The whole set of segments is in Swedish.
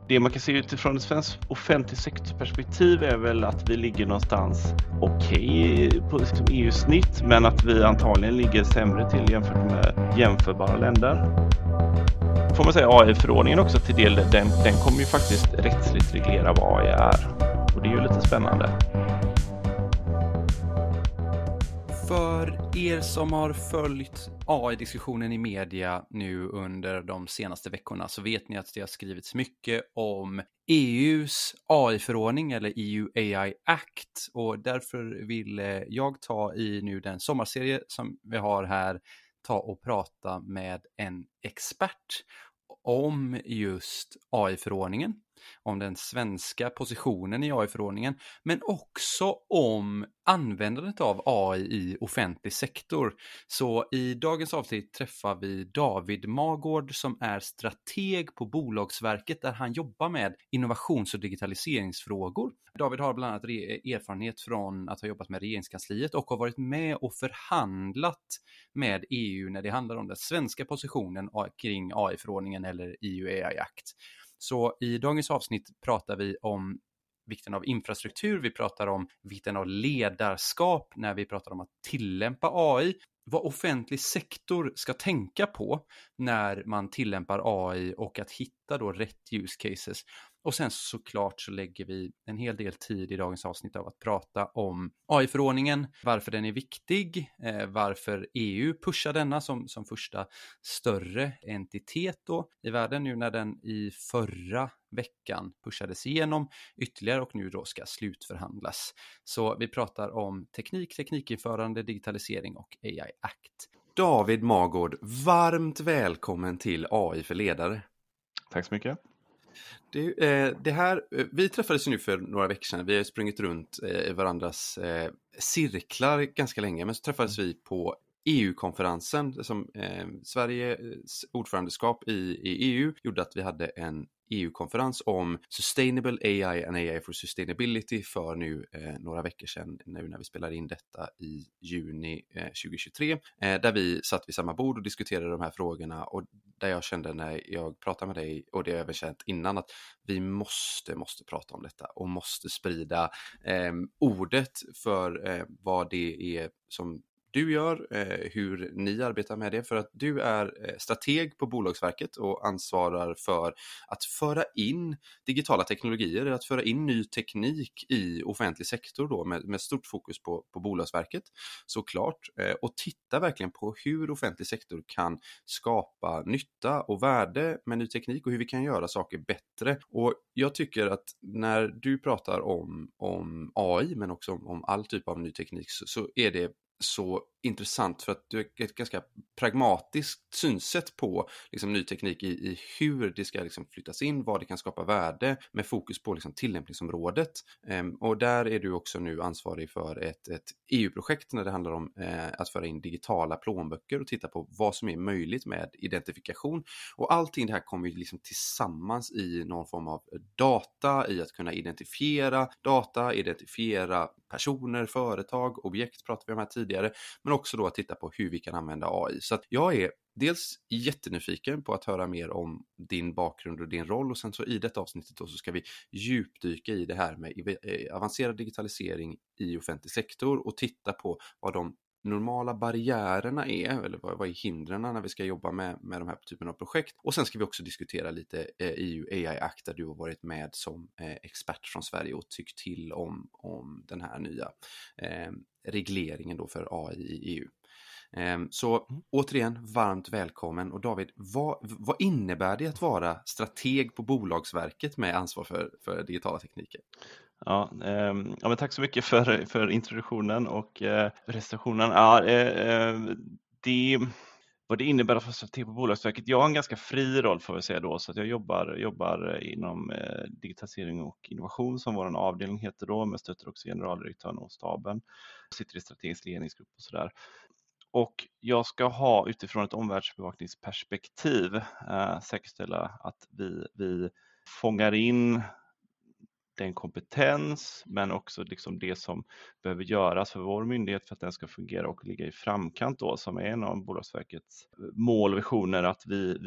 Det man kan se utifrån ett svenskt offentlig sektorperspektiv är väl att vi ligger någonstans okej på liksom EU-snitt, men att vi antagligen ligger sämre till jämfört med jämförbara länder. Får man säga AI-förordningen också till del, den kommer ju faktiskt rättsligt reglera vad AI är. Och det är ju lite spännande. För er som har följt AI-diskussionen i media nu under de senaste veckorna så vet ni att det har skrivits mycket om EUs AI-förordning eller EU AI Act, och därför vill jag ta i nu den sommarserie som vi har här ta och prata med en expert om just AI-förordningen, om den svenska positionen i AI-förordningen, men också om användandet av AI i offentlig sektor. Så i dagens avsnitt träffar vi David Magård som är strateg på Bolagsverket där han jobbar med innovations- och digitaliseringsfrågor. David har bland annat erfarenhet från att ha jobbat med regeringskansliet och har varit med och förhandlat med EU när det handlar om den svenska positionen kring AI-förordningen eller EU AI Act. Så i dagens avsnitt pratar vi om vikten av infrastruktur, vi pratar om vikten av ledarskap när vi pratar om att tillämpa AI, vad offentlig sektor ska tänka på när man tillämpar AI och att hitta då rätt use cases. Och sen såklart så lägger vi en hel del tid i dagens avsnitt av att prata om AI-förordningen, varför den är viktig, varför EU pushar denna som första större entitet då i världen nu när den i förra veckan pushades igenom ytterligare och nu då ska slutförhandlas. Så vi pratar om teknikinförande, digitalisering och AI Act. David Magård, varmt välkommen till AI för ledare. Tack så mycket. Det här, vi träffades ju nu för några veckor sedan. Vi har sprungit runt i varandras cirklar ganska länge, men så träffades vi på EU-konferensen som Sveriges ordförandeskap i EU gjorde att vi hade en EU-konferens om Sustainable AI and AI for Sustainability för nu några veckor sedan, nu när vi spelar in detta i juni 2023, där vi satt vid samma bord och diskuterade de här frågorna, och där jag kände när jag pratade med dig, och det har jag även känt innan, att vi måste prata om detta och måste sprida ordet för vad det är som du gör, hur ni arbetar med det, för att du är strateg på Bolagsverket och ansvarar för att föra in digitala teknologier, att föra in ny teknik i offentlig sektor då med stort fokus på Bolagsverket såklart, och titta verkligen på hur offentlig sektor kan skapa nytta och värde med ny teknik och hur vi kan göra saker bättre. Och jag tycker att när du pratar om AI men också om all typ av ny teknik så är det så intressant för att du har ett ganska pragmatiskt synsätt på liksom, ny teknik i hur det ska liksom, flyttas in, vad det kan skapa värde med fokus på liksom, tillämpningsområdet. Och där är du också nu ansvarig för ett EU-projekt när det handlar om att föra in digitala plånböcker och titta på vad som är möjligt med identifikation. Och allting det här kommer ju liksom tillsammans i någon form av data, i att kunna identifiera data, identifiera personer, företag, objekt pratade vi om här tidigare, men också då att titta på hur vi kan använda AI. Så att jag är dels jättenyfiken på att höra mer om din bakgrund och din roll, och sen så i detta avsnittet då så ska vi djupdyka i det här med avancerad digitalisering i offentlig sektor och titta på vad de normala barriärerna är, eller vad är hindren när vi ska jobba med de här typen av projekt. Och sen ska vi också diskutera lite EU AI Act där du har varit med som expert från Sverige och tyckt till om den här nya regleringen då för AI i EU. Så återigen, varmt välkommen. Och David, vad innebär det att vara strateg på Bolagsverket med ansvar för digitala tekniker? Ja, men tack så mycket för introduktionen och recensionen. Vad det innebär att vara strateg på Bolagsverket. Jag har en ganska fri roll får vi säga då, så att jag jobbar inom digitalisering och innovation som vår avdelning heter då, men stöter också generaldirektören och staben. Jag sitter i strategisk ledningsgrupp och sådär. Och jag ska ha utifrån ett omvärldsbevakningsperspektiv säkerställa att vi fångar in den kompetens men också liksom det som behöver göras för vår myndighet för att den ska fungera och ligga i framkant då, som är en av Bolagsverkets mål och visioner, att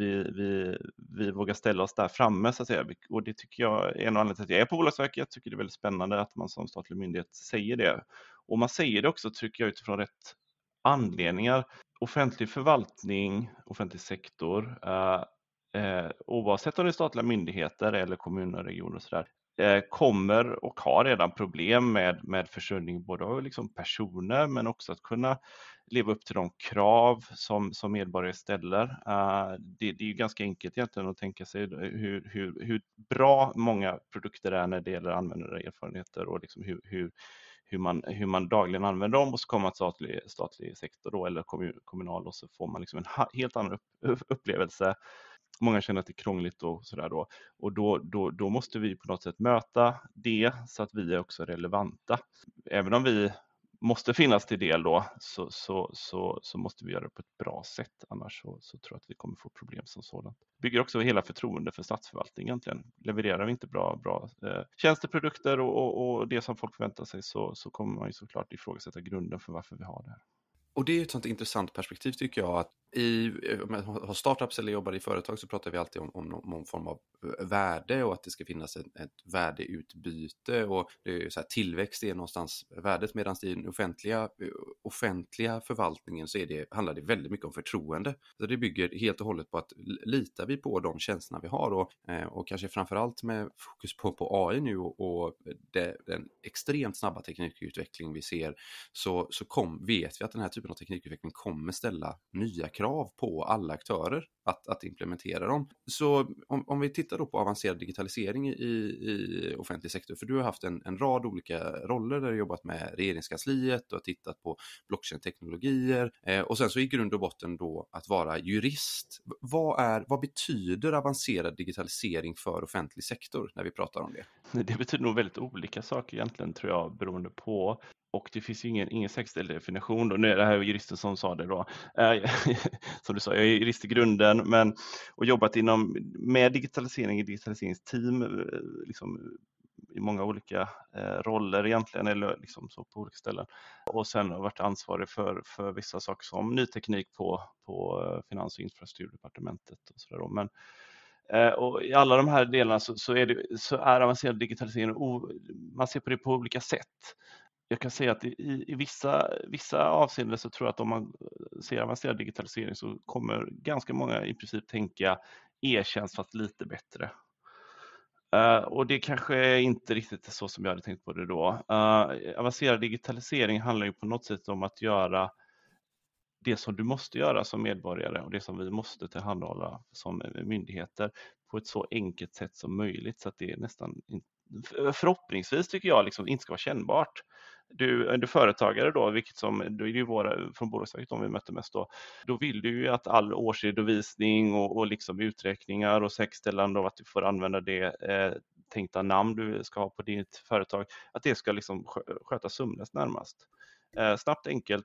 vi vågar ställa oss där framme så att säga. Och det tycker jag är en anledning till att jag är på Bolagsverket. Jag tycker det är väldigt spännande att man som statlig myndighet säger det. Och man säger det också, tycker jag, utifrån rätt anledningar. Offentlig förvaltning, offentlig sektor, oavsett om det är statliga myndigheter eller kommuner och regioner och sådär, kommer och har redan problem med försörjning både av liksom personer men också att kunna leva upp till de krav som medborgare ställer. Det är ju ganska enkelt egentligen att tänka sig hur bra många produkter är när det gäller användarerfarenheter och liksom hur man dagligen använder dem, och så kommer man till statlig sektor då, eller kommunal, och så får man liksom en helt annan upplevelse. Många känner att det är krångligt och sådär då. Och då måste vi på något sätt möta det så att vi är också relevanta. Även om vi måste finnas till del då, så måste vi göra det på ett bra sätt. Annars så tror jag att vi kommer få problem som sådant. Bygger också hela förtroende för statsförvaltning egentligen. Levererar vi inte bra tjänsteprodukter och det som folk förväntar sig, så kommer man ju såklart ifrågasätta grunden för varför vi har det här. Och det är ett sånt intressant perspektiv tycker jag, att om man har startups eller jobbar i företag så pratar vi alltid om någon form av värde och att det ska finnas ett värdeutbyte, och det är så här, tillväxt är någonstans värdet, medan i den offentliga förvaltningen så handlar det väldigt mycket om förtroende. Så det bygger helt och hållet på att litar vi på de tjänsterna vi har, och kanske framförallt med fokus på AI nu och den extremt snabba teknikutveckling vi ser, så vet vi att den här typen av teknikutveckling kommer ställa nya krav på alla aktörer att implementera dem. Så om vi tittar då på avancerad digitalisering i offentlig sektor, för du har haft en rad olika roller där du har jobbat med regeringskansliet och tittat på blockchain-teknologier, och sen så i grund och botten då att vara jurist. Vad betyder avancerad digitalisering för offentlig sektor när vi pratar om det? Det betyder nog väldigt olika saker egentligen, tror jag, beroende på. Och det finns ju ingen säkerställd definition då. Nu är det här juristen som sa det då. Som du sa, jag är jurist i grunden, och jobbat med digitalisering i digitaliseringsteam liksom, i många olika roller egentligen, eller liksom så på olika ställen. Och sen har varit ansvarig för vissa saker som ny teknik på Finans- och infrastrukturdepartementet och sådär då. Men och i alla de här delarna så är avancerad digitalisering, man ser på det på olika sätt. Jag kan säga att i vissa avseenden så tror jag att om man ser avancerad digitalisering så kommer ganska många i princip tänka e-tjänst fast lite bättre. Och det kanske inte riktigt är så som jag hade tänkt på det då. Avancerad digitalisering handlar ju på något sätt om att göra det som du måste göra som medborgare och det som vi måste tillhandahålla som myndigheter på ett så enkelt sätt som möjligt, så att det är nästan, förhoppningsvis tycker jag, liksom inte ska vara kännbart. Du är företagare då, då är det ju från Bolagsverket om vi möter mest då vill du ju att all årsredovisning och liksom uträkningar och säkerställande av att du får använda det tänkta namn du ska ha på ditt företag, att det ska liksom skötas sömlöst närmast. Snabbt, enkelt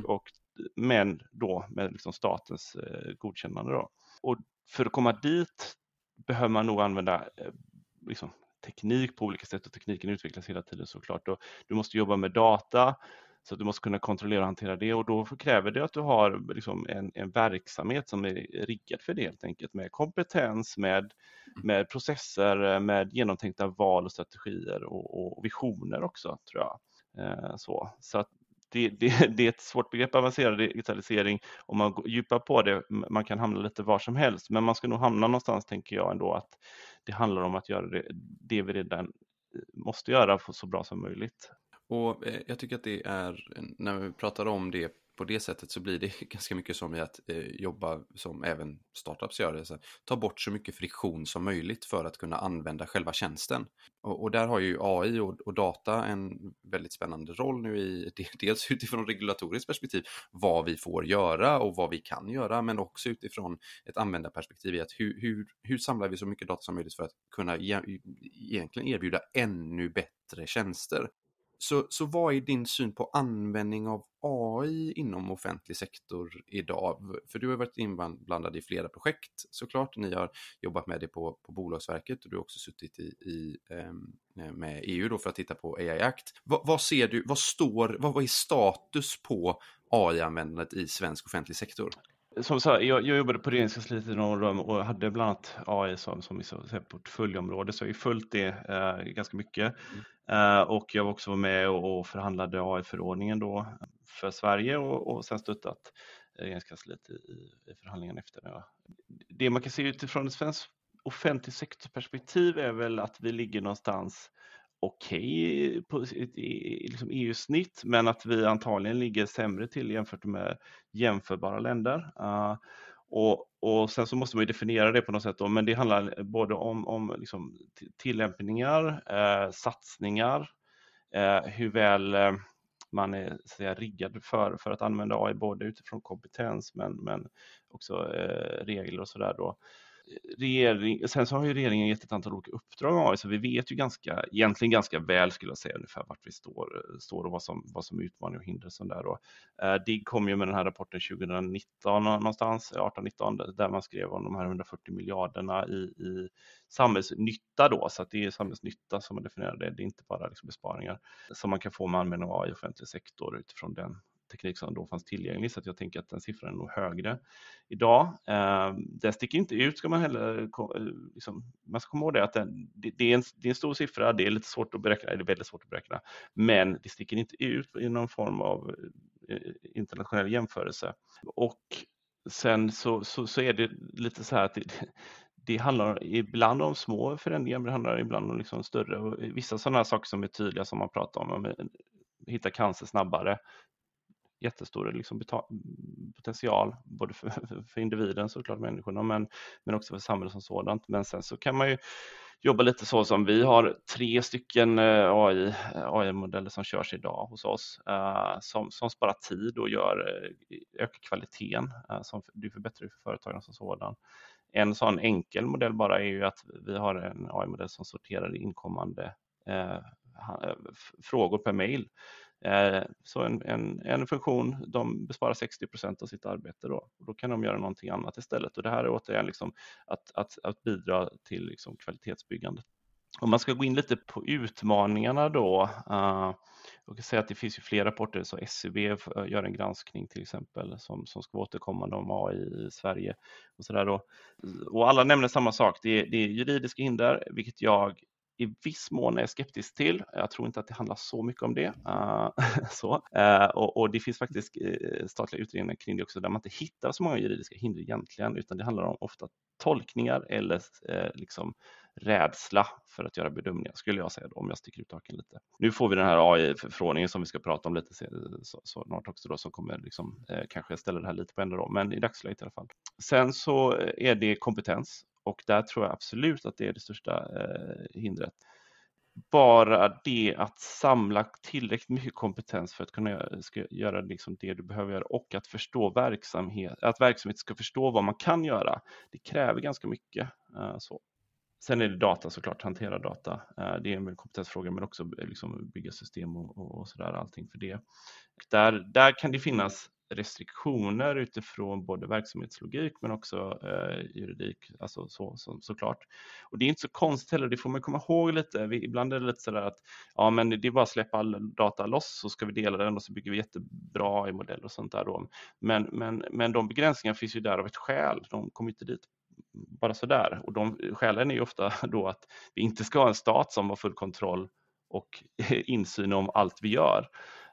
men då med liksom statens godkännande då. Och för att komma dit behöver man nog använda liksom teknik på olika sätt, och tekniken utvecklas hela tiden såklart. Och du måste jobba med data, så att du måste kunna kontrollera och hantera det, och då kräver det att du har liksom en verksamhet som är riggad för det helt enkelt, med kompetens, med processer, med genomtänkta val och strategier och visioner också, tror jag. Så att det är ett svårt begrepp, avancerad digitalisering. Om man går djupare på det, man kan hamna lite var som helst, men man ska nog hamna någonstans, tänker jag ändå, att det handlar om att göra det vi redan måste göra så bra som möjligt. Och jag tycker att det är, när vi pratar om det på det sättet, så blir det ganska mycket som i att jobba som även startups gör det. Så ta bort så mycket friktion som möjligt för att kunna använda själva tjänsten. Och där har ju AI och data en väldigt spännande roll nu, dels utifrån regulatoriskt perspektiv, vad vi får göra och vad vi kan göra, men också utifrån ett användarperspektiv i att hur samlar vi så mycket data som möjligt för att kunna egentligen erbjuda ännu bättre tjänster. Så vad är din syn på användning av AI inom offentlig sektor idag? För du har varit inblandad i flera projekt såklart. Ni har jobbat med det på Bolagsverket och du har också suttit med EU då för att titta på AI Act. Vad ser du, vad är status på AI-användandet i svensk offentlig sektor? Som sagt, jag jobbade på Regeringskansliet i några år och hade bland annat AI som portföljområde, så jag har ju följt det ganska mycket. Och jag var också med och förhandlade AI-förordningen då för Sverige och sen stöttat Regeringskansliet i förhandlingen efter det. Det man kan se utifrån ett svenskt offentlig sektorperspektiv är väl att vi ligger någonstans okej på liksom EU-snitt, men att vi antagligen ligger sämre till jämfört med jämförbara länder. Och sen så måste man ju definiera det på något sätt då, men det handlar både om liksom tillämpningar, satsningar, hur väl man är så att säga, riggad för att använda AI både utifrån kompetens men också regler och sådär då. Sen så har ju regeringen gett ett antal olika uppdrag AI, så vi vet ju egentligen ganska väl skulle jag säga ungefär vart vi står och vad som är utmaning och hinder sånt där då. Det kom ju med den här rapporten 2019 någonstans, 18-19, där man skrev om de här 140 miljarderna i samhällsnytta då, så att det är samhällsnytta som man definierar det. Det är inte bara liksom besparingar som man kan få med användning av AI i offentlig sektor utifrån den teknik som då fanns tillgänglig, så att jag tänker att den siffran är nog högre idag. Den sticker inte ut, ska man heller liksom, man ska komma ihåg det att det är en stor siffra, det är lite svårt att beräkna, eller väldigt svårt att beräkna, men det sticker inte ut i någon form av internationell jämförelse. Och sen så är det lite så här att det handlar ibland om små förändringar, men det handlar ibland om liksom större, och vissa sådana saker som är tydliga som man pratar om hitta cancer snabbare, jättestor liksom potential både för individen, såklart människorna, men också för samhället som sådant. Men sen så kan man ju jobba lite så som vi har 3 stycken AI-modeller som körs idag hos oss som sparar tid och ökar kvaliteten, som det förbättrar för företagen som sådan. En sån enkel modell bara är ju att vi har en AI-modell som sorterar inkommande frågor per mail. Så en funktion, de besparar 60% av sitt arbete då. Och då kan de göra någonting annat istället. Och det här är återigen liksom att bidra till liksom kvalitetsbyggandet. Om man ska gå in lite på utmaningarna då, jag kan säga att det finns ju flera rapporter, så SCB gör en granskning till exempel som ska vara återkommande om AI i Sverige och sådär då. Och alla nämner samma sak, det är juridiska hinder, vilket jag i viss mån är skeptisk till. Jag tror inte att det handlar så mycket om det. Och det finns faktiskt statliga utredningar kring det också, där man inte hittar så många juridiska hinder egentligen, utan det handlar om ofta tolkningar eller liksom rädsla för att göra bedömningar, skulle jag säga då, om jag sticker ut taken lite. Nu får vi den här AI-förordningen som vi ska prata om lite snart också då, som kommer liksom, kanske ställa det här lite på ända då, men i dagsläget i alla fall. Sen så är det kompetens. Och där tror jag absolut att det är det största hindret. Bara det att samla tillräckligt mycket kompetens för att kunna göra liksom det du behöver göra, och att förstå att verksamhet ska förstå vad man kan göra. Det kräver ganska mycket. Så. Sen är det data, såklart, hantera data. Det är en kompetensfråga, men också liksom bygga system och sådär, allting för det. Där kan det finnas restriktioner utifrån både verksamhetslogik men också juridik, alltså såklart. Och det är inte så konstigt heller, det får man komma ihåg lite. Ibland är det lite sådär att men det är bara att släppa all data loss, så ska vi dela den och så bygger vi jättebra i modell och sånt där då. Men de begränsningarna finns ju där av ett skäl, de kommer inte dit bara sådär. Och de skälen är ju ofta då att vi inte ska ha en stat som har full kontroll och insyn om allt vi gör.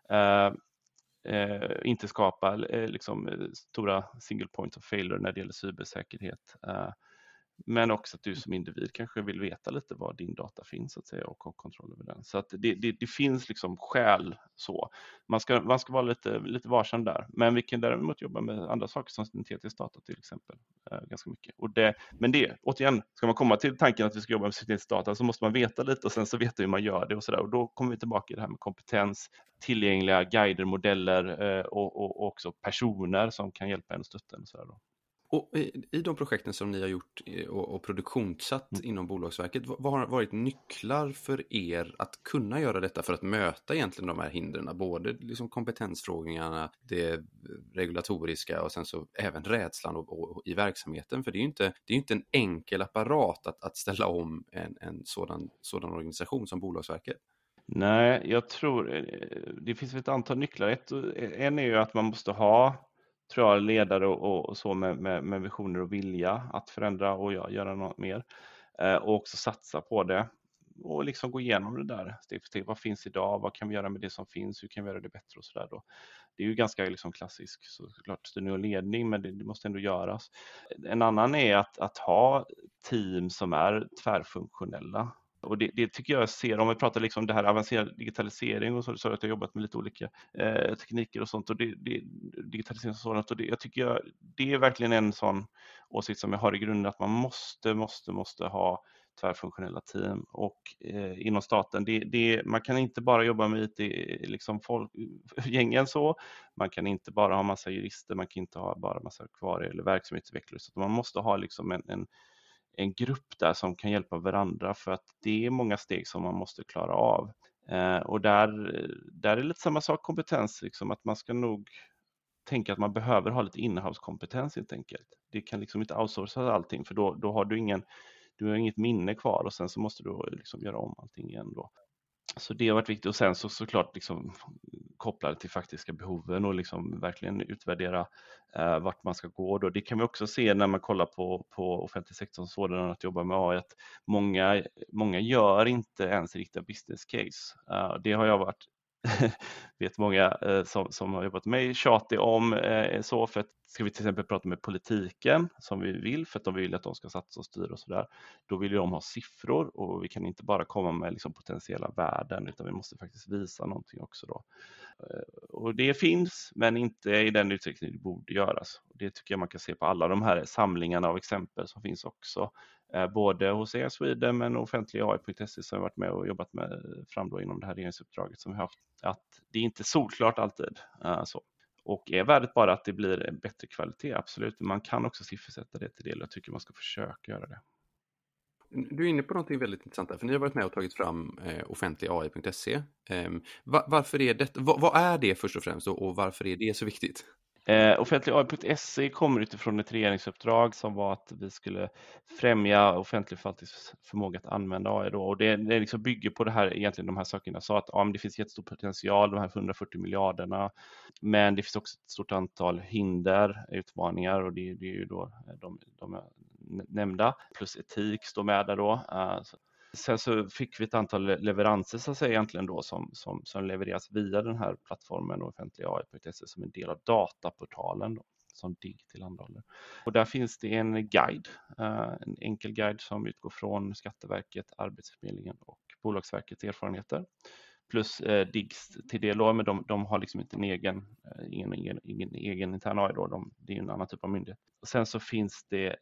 Inte skapa liksom stora single point of failure när det gäller cybersäkerhet. Men också att du som individ kanske vill veta lite var din data finns, så att säga, och ha kontroll över den. Så att det finns liksom skäl så. Man ska vara lite varsam där. Men vi kan däremot jobba med andra saker som syntetisk data till exempel. Ganska mycket. Men återigen, ska man komma till tanken att vi ska jobba med syntetisk data, så måste man veta lite och sen så veta hur man gör det och sådär. Och då kommer vi tillbaka i det här med kompetens, tillgängliga guider, modeller och också personer som kan hjälpa en och stötta en och sådär då. Och i de projekten som ni har gjort och produktionssatt inom Bolagsverket, vad har varit nycklar för er att kunna göra detta för att möta egentligen de här hindren? Både liksom kompetensfrågorna, det regulatoriska och sen så även rädslan och i verksamheten. För det är ju inte en enkel apparat att ställa om en sådan organisation som Bolagsverket. Nej, jag tror det finns ett antal nycklar. En är ju att man måste ha, tror jag, ledare och så med visioner och vilja att förändra och göra något mer. Och också satsa på det och liksom gå igenom det där steg för steg. Vad finns idag? Vad kan vi göra med det som finns? Hur kan vi göra det bättre och sådär då? Det är ju ganska liksom klassisk såklart styrning och ledning, men det måste ändå göras. En annan är att ha team som är tvärfunktionella. Och det tycker jag ser, om vi pratar liksom det här avancerad digitalisering och så att jag har jobbat med lite olika tekniker och sånt och digitalisering och sådant, och jag tycker det är verkligen en sån åsikt som jag har i grunden, att man måste ha tvärfunktionella team. Och inom staten, man kan inte bara jobba med IT liksom gängen så, man kan inte bara ha massa jurister, man kan inte ha bara massa kvar eller verksamhetsutvecklare, så man måste ha liksom en grupp där som kan hjälpa varandra, för att det är många steg som man måste klara av. Och där är det lite samma sak, kompetens, liksom, att man ska nog tänka att man behöver ha lite innehavskompetens helt enkelt. Det kan liksom inte outsourca allting, för då har du inget minne kvar, och sen så måste du liksom göra om allting igen då. Så det har varit viktigt, och sen såklart liksom koppla det till faktiska behoven och liksom verkligen utvärdera vart man ska gå då. Det kan vi också se när man kollar på offentlig sektor sådan, att jobba med AI, att många gör inte ens riktiga business case. Det har jag varit vet många som har jobbat med mig tjatig om, så för att ska vi till exempel prata med politiken som vi vill, för att de vill att de ska satsa och styra och sådär, då vill de ha siffror, och vi kan inte bara komma med liksom potentiella värden, utan vi måste faktiskt visa någonting också då. Och det finns, men inte i den utsträckning det borde göras. Det tycker jag man kan se på alla de här samlingarna av exempel som finns också, både hos Sweden men offentlig AI.se som jag varit med och jobbat med fram då inom det här regeringsuppdraget som vi har haft, att det är inte solklart alltid så. Och är värdet bara att det blir en bättre kvalitet? Absolut, man kan också siffersätta det till det, jag tycker man ska försöka göra det. Du är inne på någonting väldigt intressant där, för ni har varit med och tagit fram offentligai.se. Varför är det, vad är det först och främst, och varför är det så viktigt? Offentligai.se kommer utifrån ett regeringsuppdrag som var att vi skulle främja offentlig förvaltnings förmåga att använda AI då. Och det liksom bygger på det här, egentligen de här sakerna, så att det finns jättestor potential, de här 140 miljarderna, men det finns också ett stort antal hinder, utmaningar, och det är ju då de nämnda, plus etik står med där då. Sen så fick vi ett antal leveranser så att säga egentligen då som levereras via den här plattformen offentligai.se som en del av dataportalen då, som DIGG tillhandahåller. Och där finns det en guide, en enkel guide som utgår från Skatteverket, Arbetsförmedlingen och Bolagsverkets erfarenheter. Plus DIGGs till det då, men de har liksom inte ingen egen intern AI då, det är en annan typ av myndighet. Och sen så finns det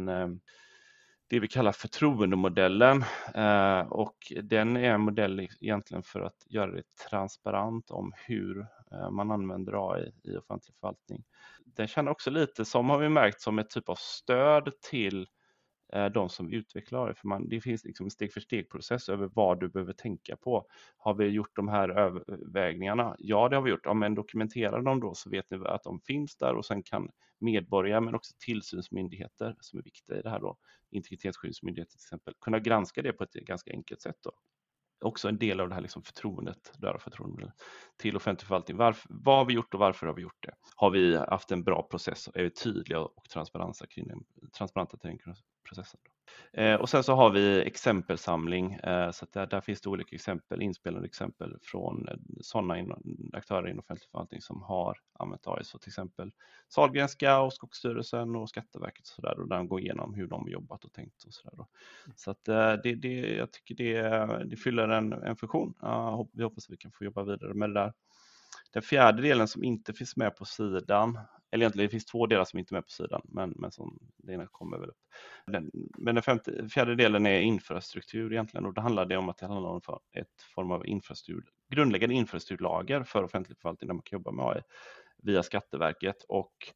det vi kallar förtroendemodellen, och den är en modell egentligen för att göra det transparent om hur man använder AI i offentlig förvaltning. Den känner också lite, som har vi märkt, som ett typ av stöd till de som utvecklar AI, för det finns liksom en steg-för-steg-process över vad du behöver tänka på. Har vi gjort de här övervägningarna? Ja, det har vi gjort. Ja, men dokumentera dem då, så vet ni att de finns där, och sen kan medborgare men också tillsynsmyndigheter som är viktiga i det här då, integritetsskyddsmyndigheter till exempel, kunna granska det på ett ganska enkelt sätt då. Också en del av det här liksom förtroendet till offentlig förvaltning. Vad har vi gjort och varför har vi gjort det? Har vi haft en bra process? Är vi tydliga och transparenta kring den processen? Och sen så har vi exempelsamling, så att där finns det olika exempel, inspelade exempel från sådana aktörer inom offentlig förvaltning som har använt AI, så till exempel Sahlgrenska och Skogsstyrelsen och Skatteverket och sådär, och där de går igenom hur de har jobbat och tänkt och sådär då. Så att jag tycker det fyller en funktion. Vi hoppas att vi kan få jobba vidare med det där. Den fjärde delen som inte finns med på sidan, eller egentligen det finns två delar som inte är med på sidan, men som det ena kommer väl upp. Men den fjärde delen är infrastruktur egentligen, och det handlar om att det handlar om ett form av grundläggande infrastrukturlager för offentlig förvaltning där man kan jobba med AI via Skatteverket. Och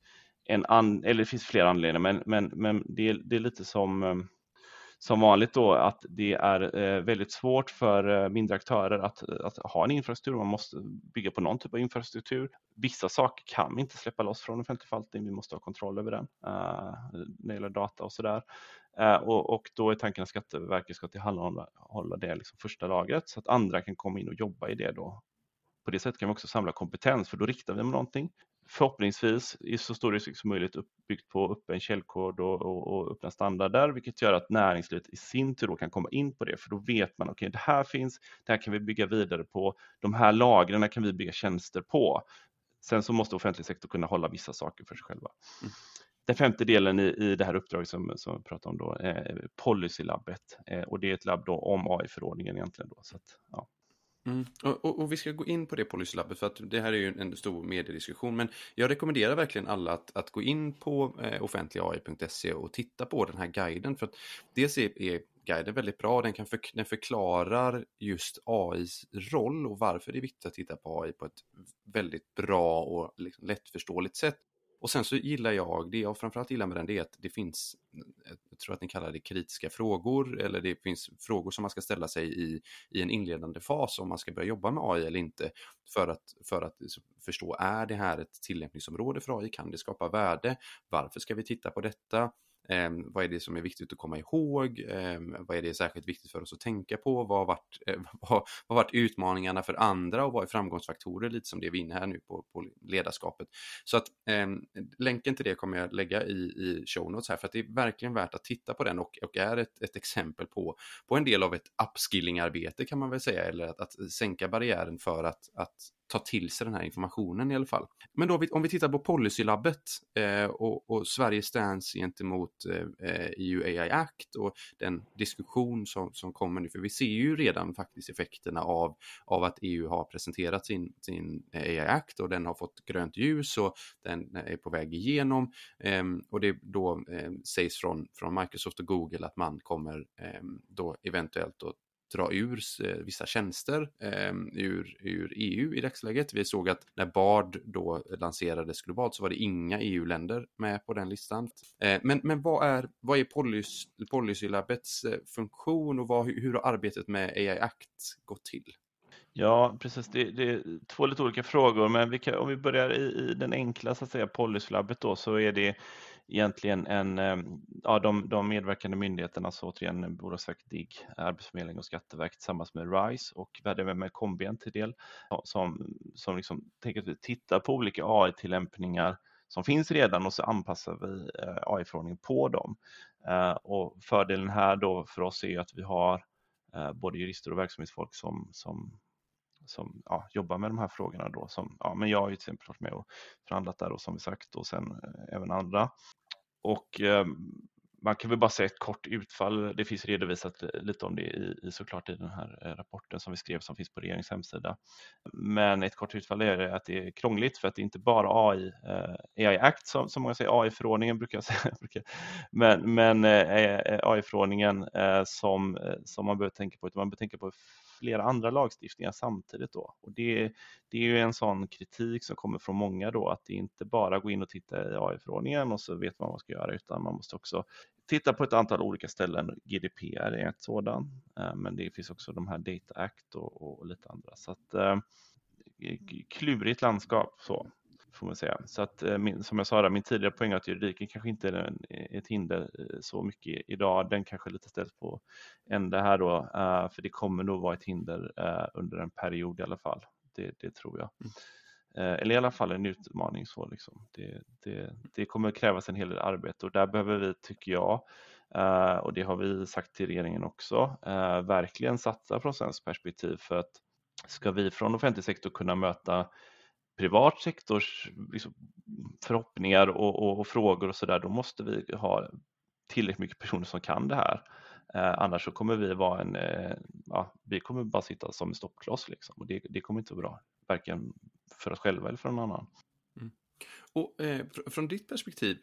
eller det finns flera anledningar, men det är lite som vanligt då, att det är väldigt svårt för mindre aktörer att ha en infrastruktur. Man måste bygga på någon typ av infrastruktur. Vissa saker kan vi inte släppa loss från offentlig förvaltning. Vi måste ha kontroll över den när det gäller data och sådär. Och då är tanken att Skatteverket ska tillhandahålla det liksom första lagret, så att andra kan komma in och jobba i det då. På det sättet kan vi också samla kompetens, för då riktar vi med någonting. Förhoppningsvis i så stor utsträckning som möjligt uppbyggt på öppen källkod och öppna standarder, vilket gör att näringslivet i sin tur då kan komma in på det, för då vet man okej, det här finns, det här kan vi bygga vidare på, de här lagren kan vi bygga tjänster på. Sen så måste offentlig sektor kunna hålla vissa saker för sig själva. Den femte delen i det här uppdraget som jag pratar om då är policylabbet, och det är ett labb då om AI-förordningen egentligen då, så att, ja. Och vi ska gå in på det policylabbet, för att det här är ju en stor mediediskussion, men jag rekommenderar verkligen alla att gå in på offentligai.se och titta på den här guiden, för att dels är guiden väldigt bra. Den förklarar just AIs roll och varför det är viktigt att titta på AI på ett väldigt bra och liksom lättförståeligt sätt. Och sen så gillar det jag framförallt gillar med den, det är att det finns, jag tror att ni kallar det kritiska frågor, eller det finns frågor som man ska ställa sig i en inledande fas om man ska börja jobba med AI eller inte, för att förstå, är det här ett tillämpningsområde för AI, kan det skapa värde, varför ska vi titta på detta? Vad är det som är viktigt att komma ihåg? Vad är det särskilt viktigt för oss att tänka på? Vad har varit utmaningarna för andra och vad är framgångsfaktorer? Lite som det vi är inne här nu på ledarskapet. Så att länken till det kommer jag lägga i show notes här, för att det är verkligen värt att titta på den och är ett exempel på en del av ett upskilling-arbete, kan man väl säga, eller att sänka barriären för att ta till sig den här informationen i alla fall. Men då om vi tittar på policylabbet och Sveriges stance gentemot EU AI Act och den diskussion som kommer nu, för vi ser ju redan faktiskt effekterna av att EU har presenterat sin AI Act och den har fått grönt ljus och den är på väg igenom, och det då sägs från Microsoft och Google att man kommer då eventuellt att dra ur vissa tjänster ur EU i dagsläget. Vi såg att när Bard då lanserades globalt så var det inga EU-länder med på den listan. Men vad är Policylabbets funktion och hur har arbetet med AI Act gått till? Ja, precis. Det är två lite olika frågor, men om vi börjar i den enkla, så att säga, policylabbet då, så är det egentligen de medverkande myndigheterna, så återigen Bolagsverket, DIGG, Arbetsförmedlingen och Skatteverket tillsammans med RISE, och vi hade med Combien till del som liksom tänker att vi tittar på olika AI-tillämpningar som finns redan och så anpassar vi AI-förordningen på dem. Och fördelen här då för oss är att vi har både jurister och verksamhetsfolk som jobbar med de här frågorna då, men jag har ju till exempel varit med och förhandlat där och som vi sagt, och sen även andra. Och man kan väl bara säga ett kort utfall. Det finns redovisat lite om det såklart i den här rapporten som vi skrev, som finns på regeringens hemsida. Men ett kort utfall är att det är krångligt, för att det är inte bara AI Act som många säger, AI-förordningen brukar jag säga. Men AI-förordningen som man behöver tänka på, utan man behöver tänka på flera andra lagstiftningar samtidigt då. Och det är ju en sån kritik som kommer från många då, att det inte bara gå in och titta i AI-förordningen och så vet man vad man ska göra, utan man måste också titta på ett antal olika ställen. GDPR är ett sådant, men det finns också de här Data Act och lite andra. Så att klurigt landskap, så får man säga. Så att som jag sa där, min tidigare poäng att juridiken kanske inte är ett hinder så mycket idag. Den kanske lite ställs på ända här då, för det kommer nog vara ett hinder under en period i alla fall. Det tror jag. Eller i alla fall en utmaning så liksom. Det kommer krävas en hel del arbete, och där behöver vi, tycker jag, och det har vi sagt till regeringen också, verkligen satsa från svensk perspektiv, för att ska vi från offentlig sektor kunna möta privat sektors liksom förhoppningar och frågor och sådär, då måste vi ha tillräckligt mycket personer som kan det här. Annars så kommer vi vara vi kommer bara sitta som en stoppkloss liksom, och det kommer inte vara bra, varken för oss själva eller för någon annan. Och från ditt perspektiv,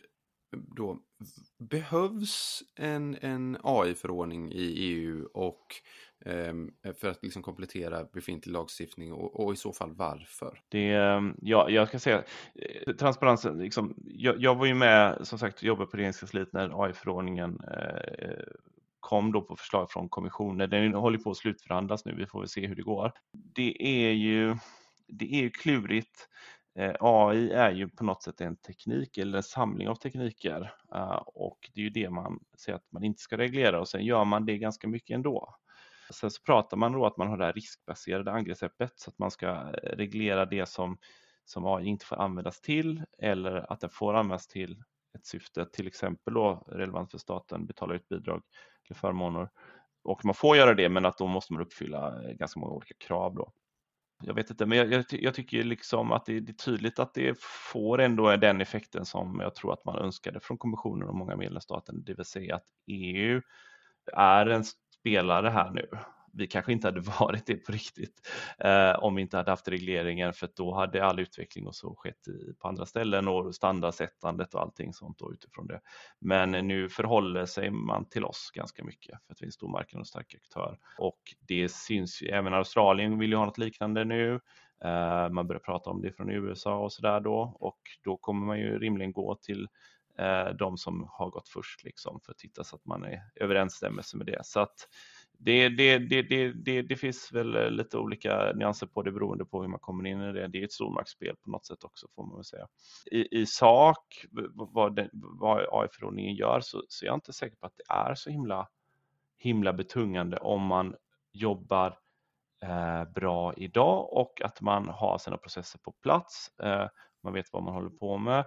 då behövs en AI-förordning i EU och för att liksom komplettera befintlig lagstiftning och i så fall varför? Jag ska säga transparensen, liksom, jag var ju med som sagt jobbade på regeringskansliet när AI-förordningen kom då på förslag från kommissionen. Den håller på att slutförhandlas nu, vi får väl se hur det går. Det är ju klurigt. AI är ju på något sätt en teknik eller en samling av tekniker och det är ju det man säger att man inte ska reglera och sen gör man det ganska mycket ändå. Sen så pratar man då att man har det här riskbaserade angreppssättet så att man ska reglera det som AI inte får användas till eller att den får användas till ett syfte, till exempel då relevant för staten, betala ut bidrag eller förmåner. Och man får göra det men att då måste man uppfylla ganska många olika krav då. Jag vet inte, men jag tycker liksom att det är tydligt att det får ändå den effekten som jag tror att man önskade från kommissionen och många medlemsstater, det vill säga att EU är en spelare här nu. Vi kanske inte hade varit det på riktigt om vi inte hade haft regleringen för att då hade all utveckling och så skett på andra ställen och standardsättandet och allting sånt då utifrån det. Men nu förhåller sig man till oss ganska mycket för att vi är en stor marknad och stark aktör och det syns ju, även Australien vill ju ha något liknande nu. Man börjar prata om det från USA och sådär då och då kommer man ju rimligen gå till de som har gått först liksom för att titta så att man är överensstämmelse med det. Så att det finns väl lite olika nyanser på det beroende på hur man kommer in i det. Det är ett stormaktsspel på något sätt också får man väl säga. I sak vad AI-förordningen gör så är jag inte säker på att det är så himla betungande om man jobbar bra idag och att man har sina processer på plats. Man vet vad man håller på med.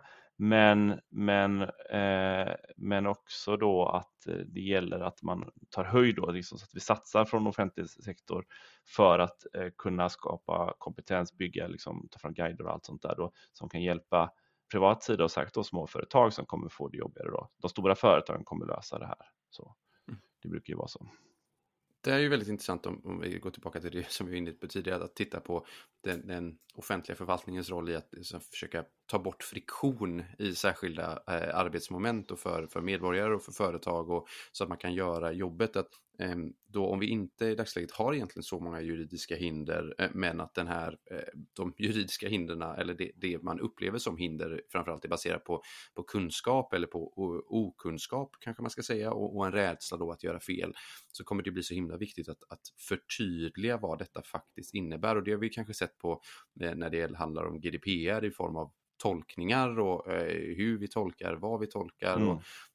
Men också då att det gäller att man tar höjd då, liksom, så att vi satsar från offentlig sektor för att kunna skapa kompetens, bygga, liksom, ta fram guider och allt sånt där då, som kan hjälpa privat sida och sagt då småföretag som kommer få det jobbigare då. De stora företagen kommer lösa det här. Så det brukar ju vara så. Det är ju väldigt intressant om vi går tillbaka till det som vi var inne på tidigare, att titta på den offentliga förvaltningens roll i att försöka ta bort friktion i särskilda arbetsmoment och för medborgare och för företag och så att man kan göra jobbet. Att då om vi inte i dagsläget har egentligen så många juridiska hinder men att de juridiska hinderna eller det man upplever som hinder framförallt är baserat på kunskap eller på okunskap kanske man ska säga och en rädsla då att göra fel, så kommer det bli så himla viktigt att förtydliga vad detta faktiskt innebär, och det har vi kanske sett på när det handlar om GDPR i form av tolkningar och hur vi tolkar, vad vi tolkar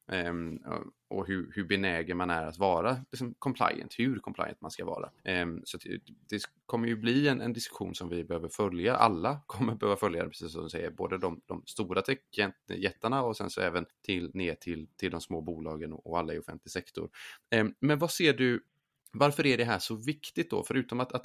och hur benägen man är att vara liksom compliant, hur compliant man ska vara. Så det kommer ju bli en diskussion som vi behöver följa. Alla kommer behöva följa det, precis som du säger, både de stora tech-jättarna och sen så även ner till de små bolagen och alla i offentlig sektor. Men vad ser du? Varför är det här så viktigt då? Förutom att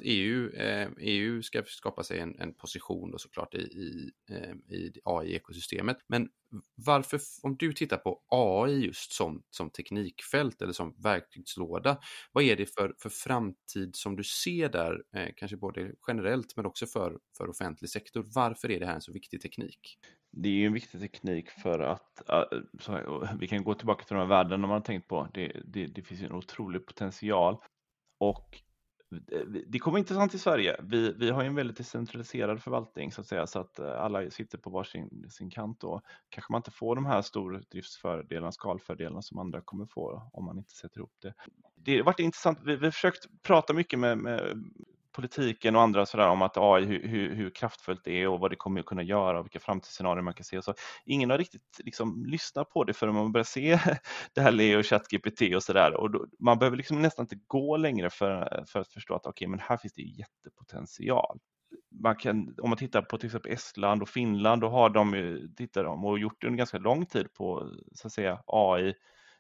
EU ska skapa sig en position då såklart i AI-ekosystemet. Men varför, om du tittar på AI just som teknikfält eller som verktygslåda, vad är det för framtid som du ser där? Kanske både generellt men också för offentlig sektor. Varför är det här en så viktig teknik? Det är ju en viktig teknik för att vi kan gå tillbaka till de här värdena man har tänkt på. Det finns en otrolig potential. Och det kommer intressant i Sverige. Vi har ju en väldigt decentraliserad förvaltning så att säga, så att alla sitter på varsin kant då. Kanske man inte får de här stordriftsfördelarna, skalfördelarna som andra kommer få om man inte sätter ihop det. Det har varit intressant. Vi har försökt prata mycket med politiken och andra sådär om att AI, hur kraftfullt det är och vad det kommer att kunna göra och vilka framtidsscenarier man kan se. Och så. Ingen har riktigt liksom lyssnat på det förrän man börjar se det här Leo och ChatGPT och sådär. Och då, man behöver liksom nästan inte gå längre för att förstå att okej, men här finns det jättepotential. Om man tittar på till exempel Estland och Finland, då har de och gjort det under ganska lång tid på så att säga AI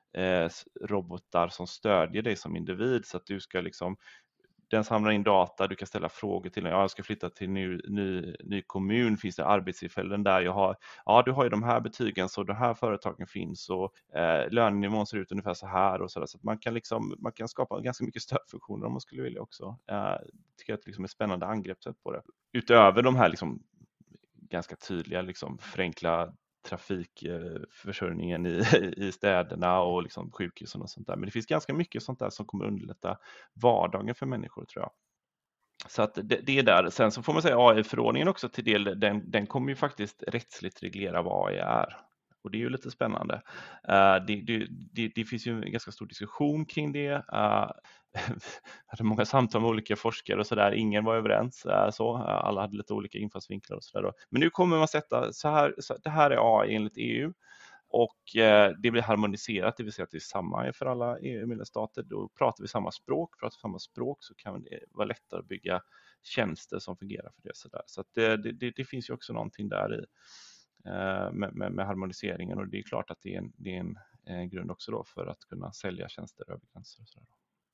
robotar som stödjer dig som individ så att du ska liksom den samlar in data, du kan ställa frågor till den. Jag ska flytta till ny kommun, finns det arbetstillfällen där? Du har ju de här betygen så de här företagen finns och lönenivån ser ut ungefär så här och sådär. Så att man kan skapa ganska mycket stödfunktioner om man skulle vilja också. Tycker att det liksom är ett spännande angreppssätt på det. Utöver de här liksom ganska tydliga liksom förenkla trafikförsörjningen i städerna och liksom sjukhusen och sånt där. Men det finns ganska mycket sånt där som kommer underlätta vardagen för människor, tror jag. Så att det är där. Sen så får man säga AI-förordningen också till del, den kommer ju faktiskt rättsligt reglera vad AI är. Och det är ju lite spännande. Det finns ju en ganska stor diskussion kring det. Jag hade många samtal med olika forskare och sådär. Ingen var överens. Alla hade lite olika infallsvinklar och sådär. Men nu kommer man sätta det här är AI enligt EU. Och det blir harmoniserat, det vill säga att det är samma för alla EU-medlemsstater. Då pratar vi samma språk. Pratar vi samma språk så kan det vara lättare att bygga tjänster som fungerar för det. Så att det finns ju också någonting där i med harmoniseringen. Och det är klart att det är en grund också då för att kunna sälja tjänster över gränser. Och sådär.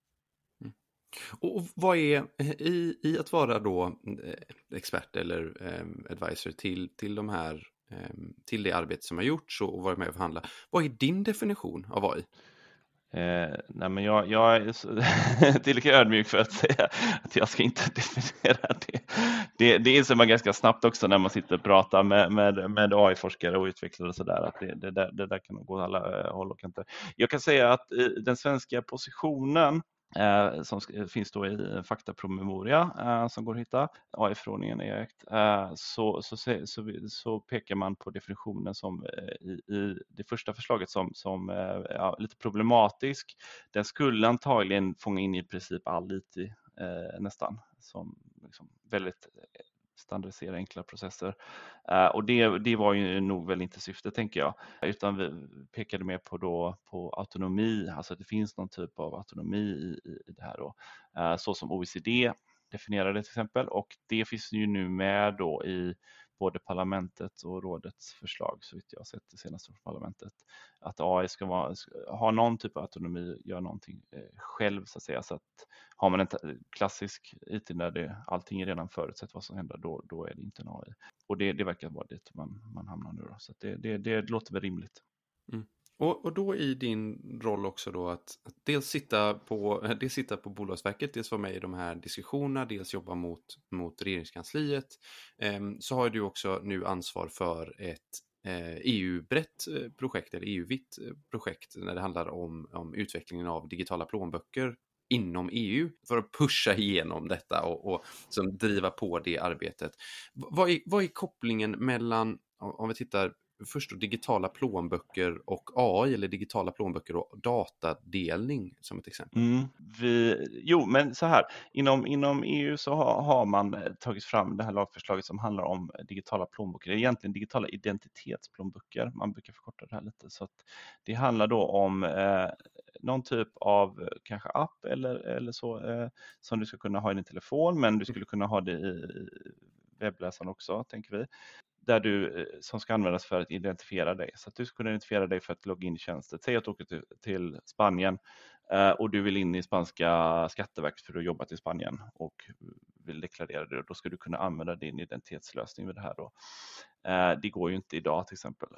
Och vad är i att vara då expert eller advisor till de här till det arbete som har gjorts och varit med och förhandla. Vad är din definition av AI? Nej, men jag är tillräckligt ödmjuk för att säga att jag ska inte definiera det. Det inser man ganska snabbt också när man sitter och pratar med AI-forskare och utvecklare och sådär, att det där kan gå alla håll och kanter. Jag kan säga att den svenska positionen som finns då i en faktapromemoria som går att hitta, AI-förordningen är ägt, så pekar man på definitionen som i det första förslaget som lite problematisk. Den skulle antagligen fånga in i princip all IT nästan, som liksom väldigt standardisera enkla processer. Och det var ju nog väl inte syftet, tänker jag. Utan vi pekade mer på autonomi, alltså att det finns någon typ av autonomi i det här då. Så som OECD definierade till exempel. Och det finns ju nu med då i både parlamentet och rådets förslag, så vitt jag har sett det senaste från parlamentet, att AI ska ha någon typ av autonomi, göra någonting själv så att säga. Så att har man en klassisk IT där allting är redan förutsett vad som händer, då är det inte en AI. Och det verkar vara dit man hamnar nu då. Så att det låter väl rimligt. Mm. Och då i din roll också då att dels sitta på Bolagsverket, dels vara med i de här diskussionerna, dels jobba mot regeringskansliet, så har du också nu ansvar för ett EU-brett projekt eller EU-vitt projekt när det handlar om utvecklingen av digitala plånböcker inom EU för att pusha igenom detta och som driva på det arbetet. Vad är kopplingen mellan, om vi tittar först då, digitala plånböcker och AI eller digitala plånböcker och datadelning som ett exempel? Men så här, inom EU så har man tagit fram det här lagförslaget som handlar om digitala plånböcker. Det är egentligen digitala identitetsplånböcker, man brukar förkorta det här lite. Så att det handlar då om någon typ av kanske app eller så som du ska kunna ha i din telefon, men du skulle kunna ha det i webbläsaren också, tänker vi. Där som ska användas för att identifiera dig. Så att du ska kunna identifiera dig för att logga in i tjänsten. Säg att du åker till Spanien och du vill in i spanska Skatteverket för att jobba till Spanien och vill deklarera det. Då ska du kunna använda din identitetslösning med det här då. Det går ju inte idag till exempel.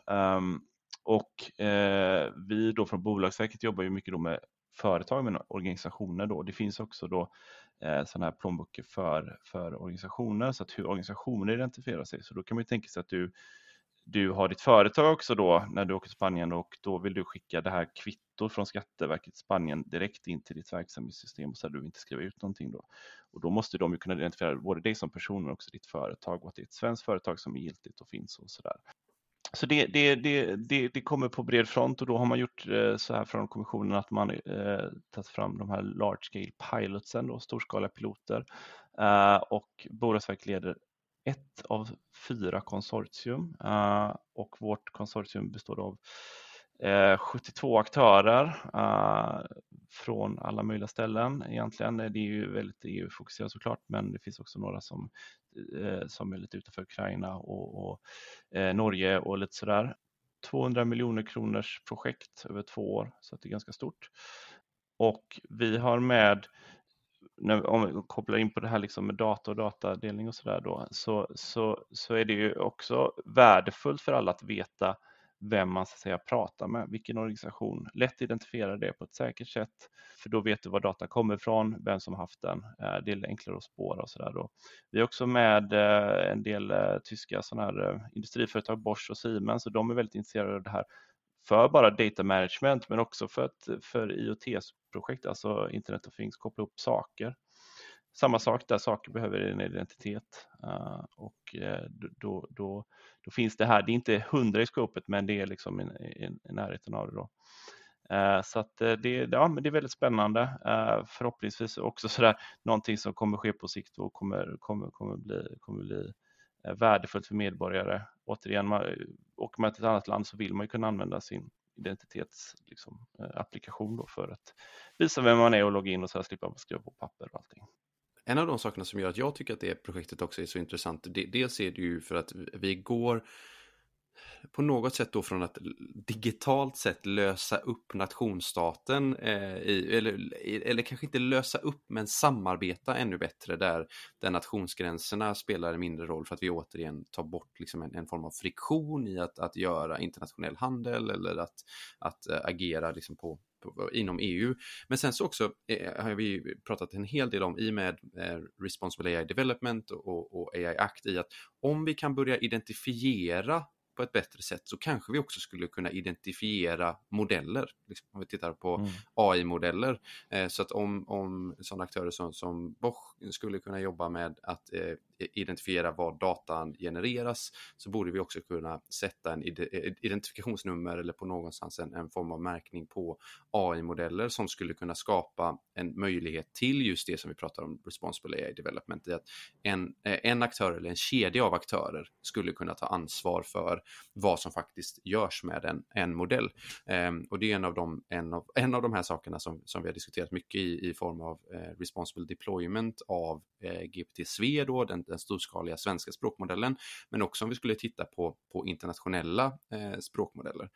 Vi då från Bolagsverket jobbar ju mycket då med företag, med organisationer då. Det finns också då sådana här plånböcker för organisationer, så att hur organisationer identifierar sig. Så då kan man ju tänka sig att du har ditt företag också då när du åker till Spanien, och då vill du skicka det här kvittot från Skatteverket i Spanien direkt in till ditt verksamhetssystem, så att du inte skriver ut någonting då. Och då måste de ju kunna identifiera både dig som person men också ditt företag, och att det är ett svenskt företag som är giltigt och finns och sådär. Så det kommer på bred front, och då har man gjort så här från kommissionen att man tagit fram de här large scale pilotsen då, storskaliga piloter, och Bolagsverket leder 1 av 4 konsortium, och vårt konsortium består av 72 aktörer från alla möjliga ställen egentligen. Det är ju väldigt EU-fokuserat såklart, men det finns också några som är lite utanför Ukraina och Norge och lite sådär. 200 miljoner kronors projekt över 2 år, så att det är ganska stort. Och vi har med, om vi kopplar in på det här liksom med data och datadelning och sådär då, så är det ju också värdefullt för alla att veta vem man så att säga pratar med, vilken organisation. Lätt identifiera det på ett säkert sätt, för då vet du var data kommer ifrån, vem som haft den. Det är enklare att spåra och sådär då. Vi är också med en del tyska sådana här industriföretag, Bosch och Siemens, så de är väldigt intresserade av det här för bara data management, men också för IoT-projekt, alltså Internet of Things, koppla upp saker. Samma sak där, saker behöver en identitet, och då finns det här, det är inte 100 i skopet, men det är liksom i närheten av det då. Så att men det är väldigt spännande, förhoppningsvis också sådär någonting som kommer ske på sikt och kommer bli värdefullt för medborgare. Återigen, åker man till ett annat land så vill man ju kunna använda sin identitetsapplikation då för att visa vem man är och logga in och så här slippa skriva på papper och allting. En av de sakerna som gör att jag tycker att det projektet också är så intressant, dels är det ju för att vi går på något sätt då från att digitalt sett lösa upp nationsstaten, eller kanske inte lösa upp, men samarbeta ännu bättre där nationsgränserna spelar en mindre roll, för att vi återigen tar bort liksom en form av friktion i att göra internationell handel eller att agera liksom inom EU. Men sen så också har vi pratat en hel del om i med Responsible AI Development och AI Act, i att om vi kan börja identifiera på ett bättre sätt, så kanske vi också skulle kunna identifiera modeller, liksom, om vi tittar på AI-modeller, så att om sådana aktörer som Bosch skulle kunna jobba med att identifiera var datan genereras, så borde vi också kunna sätta en identifikationsnummer eller på någonstans en form av märkning på AI-modeller som skulle kunna skapa en möjlighet till just det som vi pratar om Responsible AI Development, i att en aktör eller en kedja av aktörer skulle kunna ta ansvar för vad som faktiskt görs med en modell. Och det är en av de här sakerna som vi har diskuterat mycket i form av Responsible Deployment av GPT-SV då, den storskaliga svenska språkmodellen, men också om vi skulle titta på internationella språkmodeller.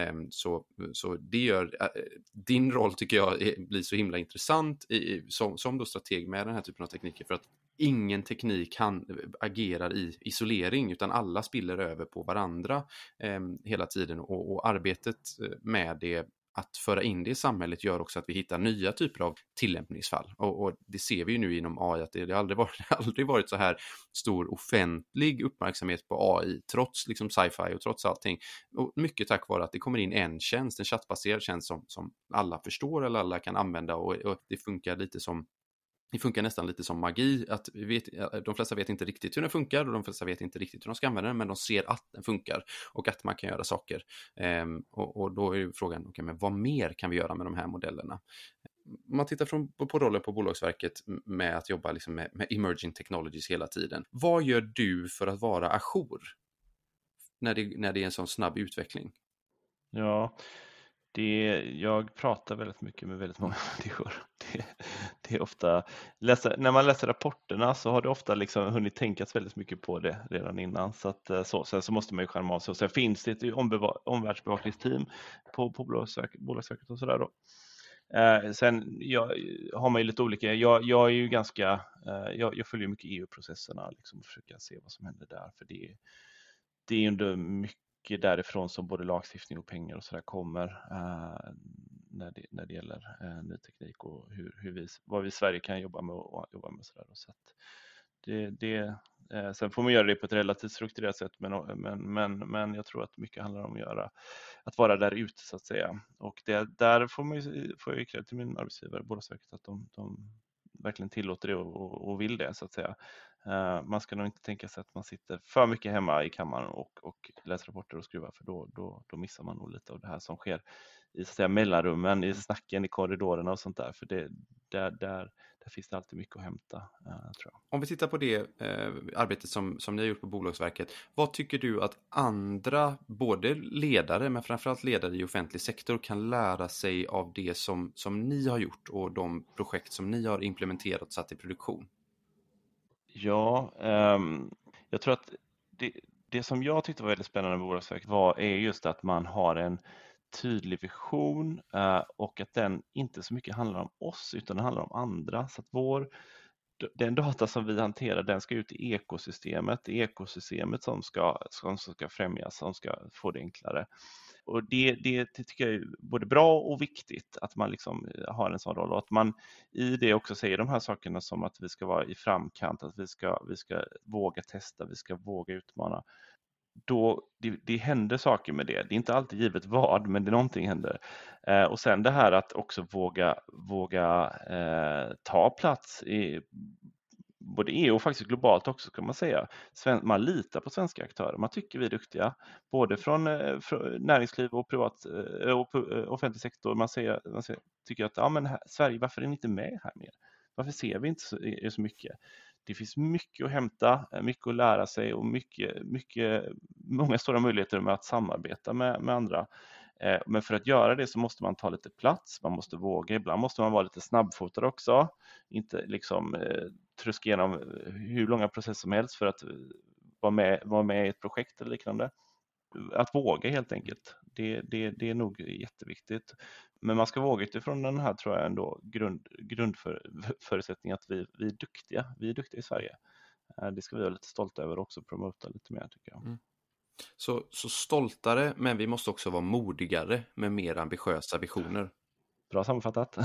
Så det gör din roll, tycker jag, blir så himla intressant som då strateg med den här typen av tekniker, för att ingen teknik agerar i isolering, utan alla spiller över på varandra hela tiden, och arbetet med det, att föra in det i samhället, gör också att vi hittar nya typer av tillämpningsfall. Och det ser vi ju nu inom AI, att det aldrig varit så här stor offentlig uppmärksamhet på AI, trots liksom sci-fi och trots allting. Och mycket tack vare att det kommer in en tjänst, en chattbaserad tjänst som alla förstår eller alla kan använda, och det funkar lite som det funkar nästan lite som magi, att de flesta vet inte riktigt hur den funkar, och de flesta vet inte riktigt hur de ska använda den, men de ser att den funkar och att man kan göra saker. Och då är ju frågan, okej, men vad mer kan vi göra med de här modellerna? Om man tittar på rollen på Bolagsverket med att jobba liksom med emerging technologies hela tiden. Vad gör du för att vara ajour när det är en sån snabb utveckling? Ja, jag pratar väldigt mycket med väldigt många människor. Det är ofta, när man läser rapporterna så har det ofta liksom hunnit tänkas väldigt mycket på det redan innan. Sen så måste man ju skärma av sig. Och sen finns det ett omvärldsbevakningsteam på Bolagsverket och sådär då. Sen har man ju lite olika, jag är ju ganska, jag följer mycket EU-processerna liksom, och försöker se vad som händer där, för det är ju ändå mycket därifrån som både lagstiftning och pengar och sådär kommer när det gäller ny teknik och vad vi i Sverige kan jobba med och jobba med sådär. Så att sen får man göra det på ett relativt strukturerat sätt, men jag tror att mycket handlar om att vara där ute så att säga. Och där får jag cred till min arbetsgivare, Bolagsverket, att de verkligen tillåter det och vill det så att säga. Man ska nog inte tänka sig att man sitter för mycket hemma i kammaren och läser rapporter och skruvar, för då missar man nog lite av det här som sker i så att säga mellanrummen, i snacken, i korridorerna och sånt där, för där finns det alltid mycket att hämta, tror jag. Om vi tittar på det arbetet som ni har gjort på Bolagsverket, vad tycker du att andra, både ledare men framförallt ledare i offentlig sektor, kan lära sig av det som ni har gjort och de projekt som ni har implementerat och satt i produktion? Ja, jag tror att det som jag tyckte var väldigt spännande med Bolagsverket är just att man har en tydlig vision, och att den inte så mycket handlar om oss utan den handlar om andra. Så att den data som vi hanterar, den ska ut i ekosystemet. Det är ekosystemet som ska främjas, som ska få det enklare. Och det tycker jag är både bra och viktigt att man liksom har en sån roll, och att man i det också säger de här sakerna som att vi ska vara i framkant, att vi ska våga testa, vi ska våga utmana. Det händer saker med det. Det är inte alltid givet vad, men det någonting händer. Och sen det här att också våga ta plats i både EU och faktiskt globalt också, kan man säga. Man litar på svenska aktörer. Man tycker vi är duktiga, både från näringsliv och privat och offentlig sektor. Man tycker att Sverige, varför är ni inte med här mer? Varför ser vi inte så mycket? Det finns mycket att hämta, mycket att lära sig och många stora möjligheter med att samarbeta med andra. Men för att göra det så måste man ta lite plats, man måste våga, ibland måste man vara lite snabbfotad också, inte liksom truska igenom hur långa processer som helst för att vara med i ett projekt eller liknande. Att våga helt enkelt, det är nog jätteviktigt. Men man ska våga utifrån den här, tror jag ändå, grundförutsättningen att vi är duktiga. Vi är duktiga i Sverige. Det ska vi vara lite stolta över också, promota lite mer, tycker jag. Mm. Så stoltare, men vi måste också vara modigare med mer ambitiösa visioner. Bra sammanfattat.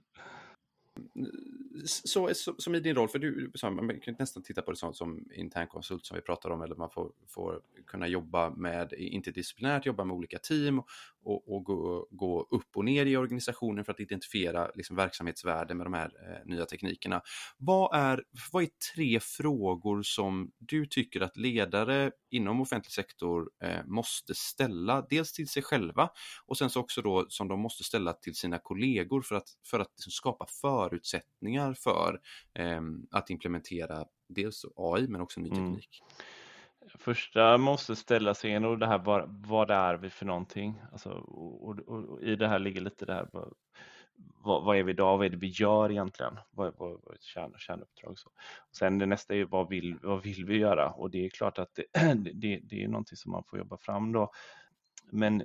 Så som i din roll, för man kan nästan titta på det som internkonsult som vi pratar om, eller man får kunna jobba med interdisciplinärt, jobba med olika team och gå upp och ner i organisationen för att identifiera liksom verksamhetsvärde med de här nya teknikerna. Vad är 3 frågor som du tycker att ledare inom offentlig sektor måste ställa, dels till sig själva och sen så också då som de måste ställa till sina kollegor för att liksom skapa förutsättningar för att implementera dels AI men också ny teknik? Första måste ställa sig in, och det här, vad är vi för någonting? Alltså, och i det här ligger lite det här, vad är vi idag, vad är det vi gör egentligen? Vad är ett kärnuppdrag? Så. Och sen det nästa är vad vill vi göra? Och det är klart att det är någonting som man får jobba fram då. Men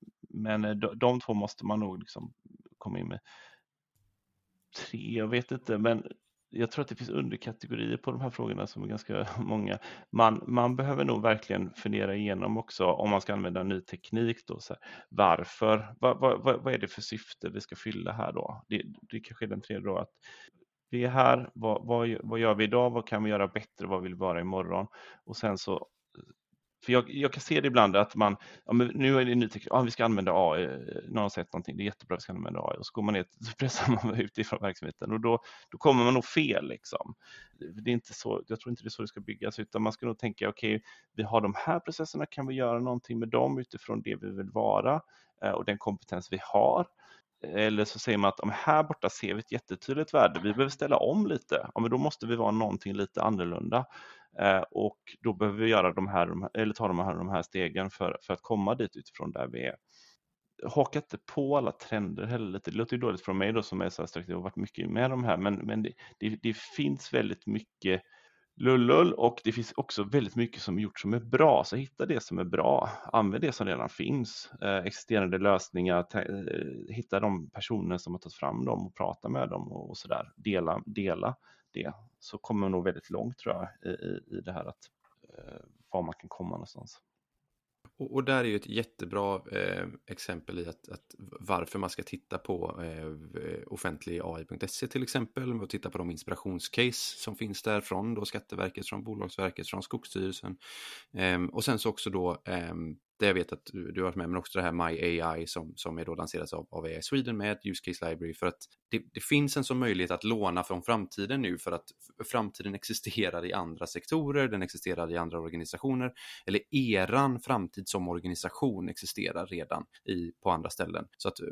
de 2 måste man nog liksom komma in med. 3, jag vet inte, men jag tror att det finns underkategorier på de här frågorna som är ganska många. Man behöver nog verkligen fundera igenom också om man ska använda ny teknik då. Så här, varför? Vad är det för syfte vi ska fylla här då? Det kanske är den 3 då, att vi är här, vad gör vi idag? Vad kan vi göra bättre? Vad vill vi vara imorgon? Och sen så, för jag kan se det ibland att men nu är det ny teknik, vi ska använda AI, någon har sett någonting, det är jättebra, vi ska använda AI, och så går man ner, så pressar man ut ifrån verksamheten, och då kommer man nog fel liksom. Det är inte så, jag tror inte det är så det ska byggas, utan man ska nog tänka, okej, vi har de här processerna, kan vi göra någonting med dem utifrån det vi vill vara och den kompetens vi har? Eller så säger man att här borta ser vi ett jättetydligt värde, vi behöver ställa om lite, men då måste vi vara någonting lite annorlunda. Och då behöver vi göra ta de här stegen för att komma dit utifrån där vi är. Haka inte på alla trender heller lite. Det låter ju dåligt från mig då som är så attraktiv och varit mycket med de här, men det finns väldigt mycket lullull, och det finns också väldigt mycket som är gjort som är bra. Så hitta det som är bra, använd det som redan finns, existerande lösningar, hitta de personer som har tagit fram dem och prata med dem och sådär, dela det, så kommer man nog väldigt långt, tror jag, i det här att var man kan komma någonstans. Och där är ju ett jättebra exempel i att varför man ska titta på offentlig AI.se till exempel, och titta på de inspirationscase som finns där från då Skatteverket, från Bolagsverket, från Skogsstyrelsen. Och sen så också då det jag vet att du har varit med, men också det här My AI som är då lanseras av AI Sweden med Use Case Library, för att det finns en sån möjlighet att låna från framtiden nu, för att framtiden existerar i andra sektorer, den existerar i andra organisationer, eller eran framtid som organisation existerar redan på andra ställen. Så att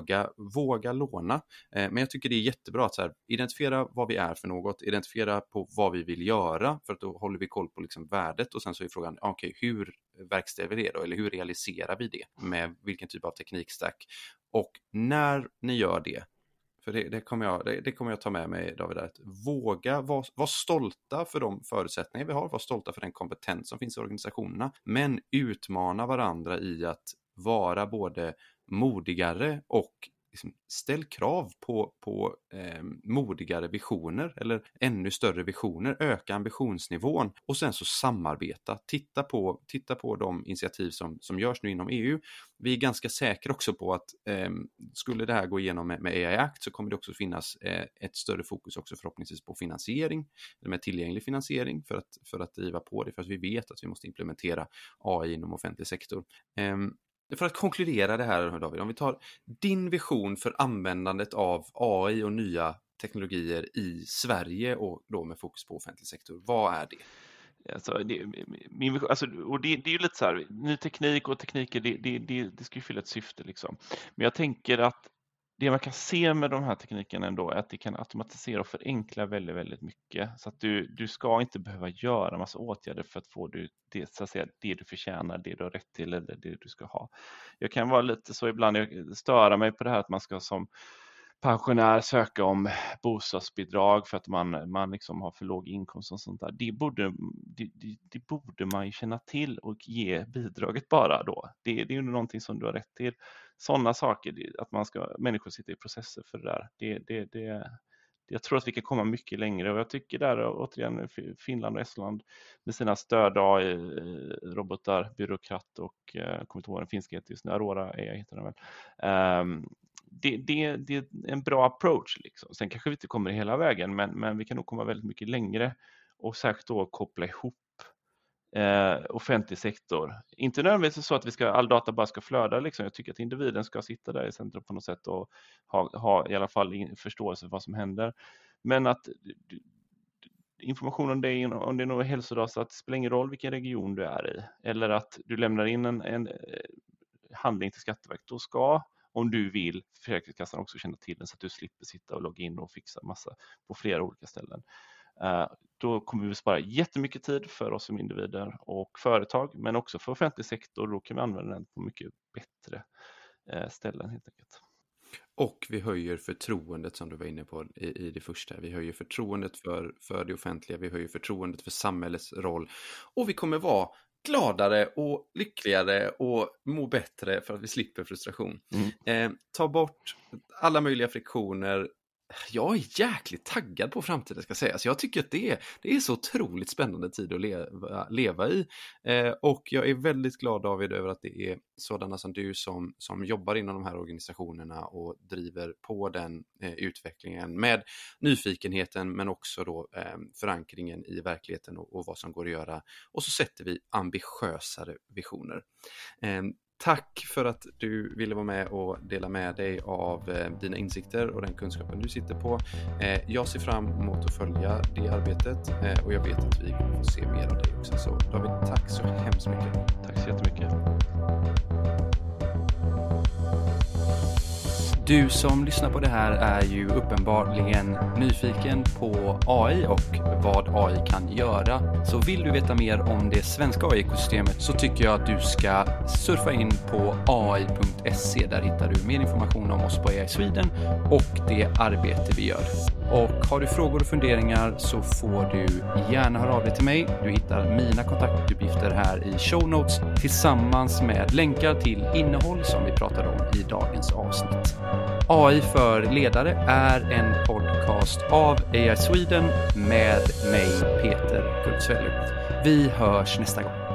våga låna. Men jag tycker det är jättebra att så här, identifiera vad vi är för något, identifiera på vad vi vill göra, för att då håller vi koll på liksom värdet, och sen så är frågan, okej, hur verkställer vi det då? Eller hur realiserar vi det? Med vilken typ av teknikstack? Och när ni gör det, för det kommer jag ta med mig, David, att våga vara stolta för de förutsättningar vi har, vara stolta för den kompetens som finns i organisationerna, men utmana varandra i att vara både modigare och liksom, ställ krav på modigare visioner eller ännu större visioner, öka ambitionsnivån och sen så samarbeta, titta på de initiativ som görs nu inom EU. Vi är ganska säkra också på att skulle det här gå igenom med AI Act så kommer det också finnas ett större fokus också förhoppningsvis på finansiering, eller med tillgänglig finansiering för att driva på det, för att vi vet att vi måste implementera AI inom offentlig sektor. För att konkludera det här, David, om vi tar din vision för användandet av AI och nya teknologier i Sverige och då med fokus på offentlig sektor, vad är det? Alltså, och det är ju lite så här, ny teknik och tekniker, det ska ju fylla ett syfte liksom. Men jag tänker att det man kan se med de här teknikerna ändå är att det kan automatisera och förenkla väldigt, väldigt mycket. Så att du ska inte behöva göra en massa åtgärder för att få det, så att säga, det du förtjänar, det du har rätt till eller det du ska ha. Jag kan vara lite så ibland, jag störa mig på det här att man ska som pensionär söka om bostadsbidrag för att man liksom har för låg inkomst och sånt där. Det borde man ju känna till och ge bidraget bara då. Det är ju någonting som du har rätt till. Sådana saker, att människor sitter i processer för det där. Jag tror att vi kan komma mycket längre och jag tycker där återigen Finland och Estland med sina stöd robotar, byråkrat och kommer inte ihåg den finska heter just nu, Aurora AI heter den väl. Det är en bra approach liksom. Sen kanske vi inte kommer hela vägen men vi kan nog komma väldigt mycket längre och särskilt då koppla ihop offentlig sektor. Inte nödvändigtvis så att all data bara ska flöda liksom. Jag tycker att individen ska sitta där i centrum på något sätt och ha i alla fall förståelse för vad som händer. Men att information om dig, om det är något hälsodata, att det spelar ingen roll vilken region du är i. Eller att du lämnar in en handling till Skatteverket. Då ska, om du vill, Försäkringskassan också känna till den så att du slipper sitta och logga in och fixa massa på flera olika ställen. Då kommer vi spara jättemycket tid för oss som individer och företag, men också för offentlig sektor. Då kan vi använda den på mycket bättre ställen helt enkelt. Och vi höjer förtroendet som du var inne på i det första. Vi höjer förtroendet för det offentliga, vi höjer förtroendet för samhällets roll och vi kommer vara gladare och lyckligare och må bättre för att vi slipper frustration. Ta bort alla möjliga friktioner. Jag är jäkligt taggad på framtiden ska sägas. Jag tycker att det är så otroligt spännande tid att leva i. Och jag är väldigt glad, David, över att det är sådana som du som jobbar inom de här organisationerna och driver på den utvecklingen med nyfikenheten men också då förankringen i verkligheten och vad som går att göra. Och så sätter vi ambitiösare visioner. Tack för att du ville vara med och dela med dig av dina insikter och den kunskapen du sitter på. Jag ser fram emot att följa det arbetet och jag vet att vi kommer få se mer av dig också. Så David, tack så hemskt mycket. Tack så jättemycket. Du som lyssnar på det här är ju uppenbarligen nyfiken på AI och vad AI kan göra. Så vill du veta mer om det svenska AI-ekosystemet så tycker jag att du ska surfa in på ai.se. Där hittar du mer information om oss på AI Sweden och det arbete vi gör. Och har du frågor och funderingar så får du gärna höra av dig till mig. Du hittar mina kontaktuppgifter här i show notes tillsammans med länkar till innehåll som vi pratade om i dagens avsnitt. AI för ledare är en podcast av AI Sweden med mig, Peter Kultsvelli. Vi hörs nästa gång.